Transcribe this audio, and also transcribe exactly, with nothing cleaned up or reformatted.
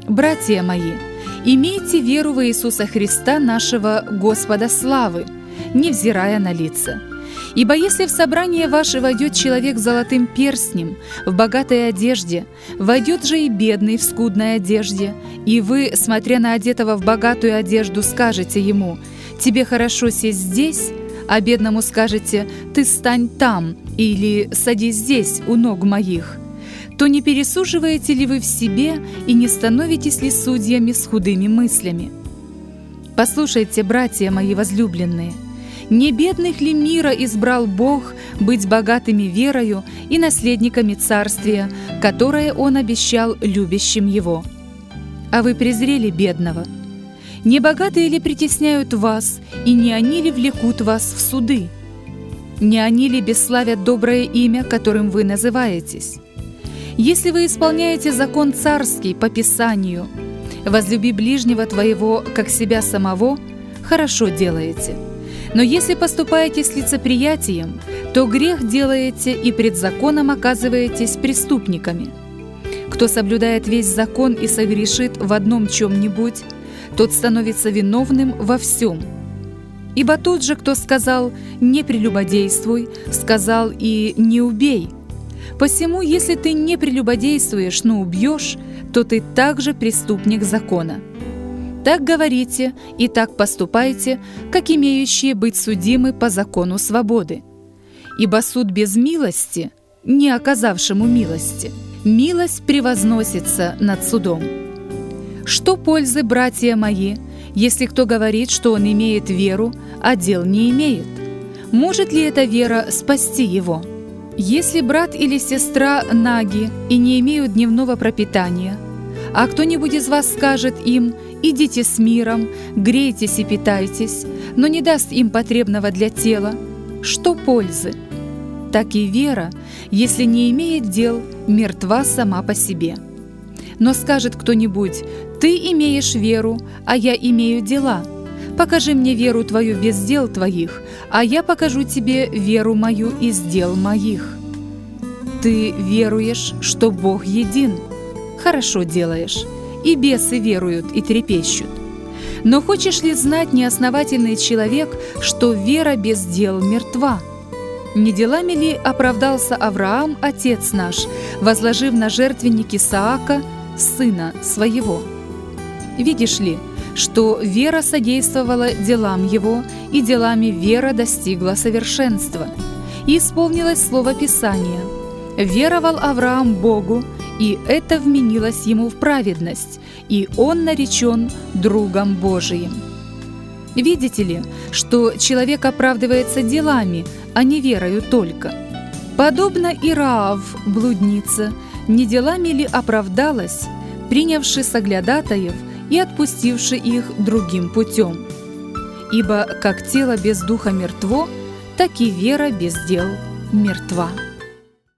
Братья мои, имейте веру в Иисуса Христа, нашего Господа славы, невзирая на лица. Ибо если в собрание ваше войдет человек с золотым перстнем, в богатой одежде, войдет же и бедный в скудной одежде, и вы, смотря на одетого в богатую одежду, скажете ему: «Тебе хорошо сесть здесь», а бедному скажете: «Ты стань там» или «Садись здесь, у ног моих», то не пересуживаете ли вы в себе и не становитесь ли судьями с худыми мыслями? Послушайте, братья мои возлюбленные, не бедных ли мира избрал Бог быть богатыми верою и наследниками царствия, которое Он обещал любящим Его? А вы презрели бедного. Не богатые ли притесняют вас, и не они ли влекут вас в суды? Не они ли бесславят доброе имя, которым вы называетесь? Если вы исполняете закон царский по Писанию: «Возлюби ближнего твоего, как себя самого», хорошо делаете. Но если поступаете с лицеприятием, то грех делаете и пред законом оказываетесь преступниками. Кто соблюдает весь закон и согрешит в одном чем-нибудь, тот становится виновным во всем. Ибо тот же, кто сказал «не прелюбодействуй», сказал и «не убей». Посему, если ты не прелюбодействуешь, но убьешь, то ты также преступник закона. Так говорите и так поступайте, как имеющие быть судимы по закону свободы. Ибо суд без милости, не оказавшему милости, милость превозносится над судом. Что пользы, братья мои, если кто говорит, что он имеет веру, а дел не имеет? Может ли эта вера спасти его? Если брат или сестра наги и не имеют дневного пропитания, а кто-нибудь из вас скажет им: «Идите с миром, грейтесь и питайтесь», но не даст им потребного для тела, что пользы? Так и вера, если не имеет дел, мертва сама по себе. Но скажет кто-нибудь: «Ты имеешь веру, а я имею дела. Покажи мне веру твою без дел твоих, а я покажу тебе веру мою из дел моих». Ты веруешь, что Бог един? Хорошо делаешь. И бесы веруют и трепещут. Но хочешь ли знать, неосновательный человек, что вера без дел мертва? Не делами ли оправдался Авраам, отец наш, возложив на жертвенник Исаака, сына своего? Видишь ли, что вера содействовала делам его, и делами вера достигла совершенства. И исполнилось слово Писания: «Веровал Авраам Богу, и это вменилось ему в праведность, и он наречен другом Божиим». Видите ли, что человек оправдывается делами, а не верою только? Подобно и Раав, блудница, не делами ли оправдалась, принявши соглядатаев и отпустивши их другим путем? Ибо как тело без духа мертво, так и вера без дел мертва.